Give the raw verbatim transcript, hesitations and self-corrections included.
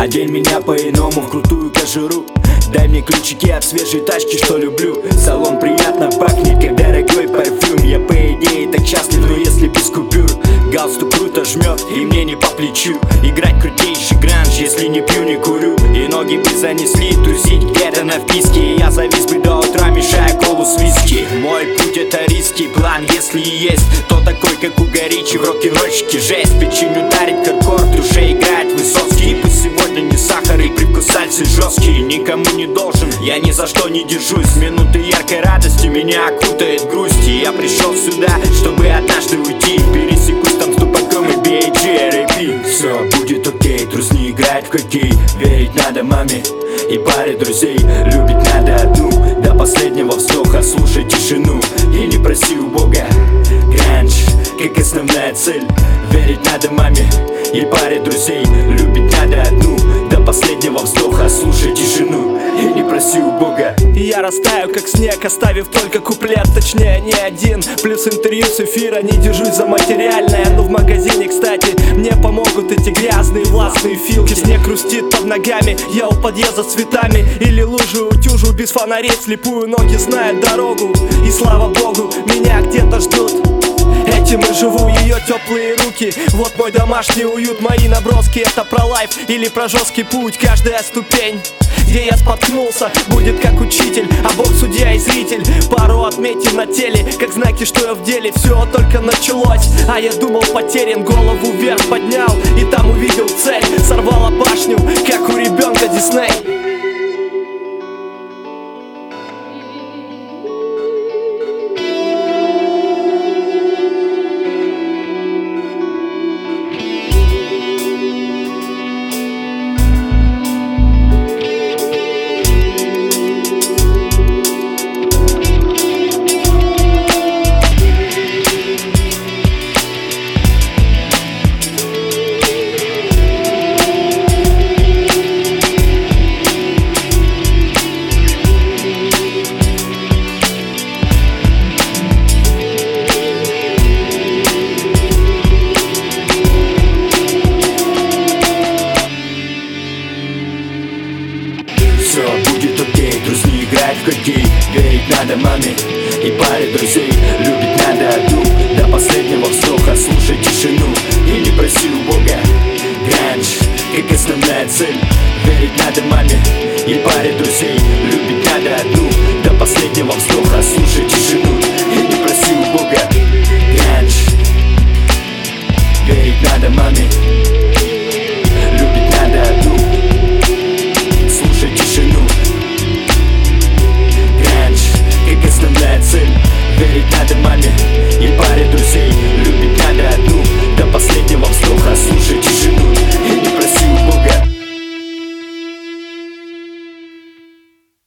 Одень меня по-иному в крутую кожуру. Дай мне ключики от свежей тачки, что люблю. Салон приятно пахнет, как дорогой парфюм. Я по идее так счастлив, но если без купюр. Галстук круто жмет, и мне не по плечу играть крутейший гранж, если не пью, не курю. И ноги бы занесли тусить где-то на вписке. Я завис бы до утра, мешая колу с виски. Мой путь это риски, план если и есть, то такой, как у Горичи в рок-н-рольщике. Жесть, печень ударит, хардкор, в душе играет Высоцкий. Пусть сегодня не сахар и привкус сальсы жесткий. Никому не должен, я ни за что не держусь. Минуты яркой радости меня окутает грусть. И я пришел сюда, чтобы однажды уйти. Пересекусь там с тупаком и би эй джи ар эй пи. Все будет окей, трус не играет в хоккей. Верить надо маме и паре друзей. Любить надо одну до последнего вздоха. Слушай тишину и не проси у Бога. Гранж, как основная цель. Верить надо маме и паре друзей. Любить надо одну до последнего вздоха. Слушай тишину и не проси у Бога. Я растаю как снег, оставив только куплет, точнее не один. Плюс интервью с эфира, не держусь за материальное. Но в магазине, кстати, мне помогут эти грязные властные филки. Снег хрустит под ногами, я у подъезда с цветами. Или лужи утюжу без фонарей, слепую ноги знают дорогу. И слава богу, меня где-то ждут. Этим и живу, ее теплые руки. Вот мой домашний уют, мои наброски. Это про лайф или про жесткий путь. Каждая ступень, где я споткнулся, будет как учитель, а Бог судья и зритель. Пару отметин на теле, как знаки, что я в деле. Все только началось, а я думал потерян. Голову вверх поднял и там увидел цель. Сорвала башню, как у ребенка Дисней. Все будет окей, трус не играет в хоккей. Верить надо маме и паре друзей. Любить надо одну до последнего вздоха. Слушай тишину и не проси у Бога. Гранж, как основная цель. Верить надо маме и паре друзей. Любить надо одну до последнего вздоха. Слушай тишину.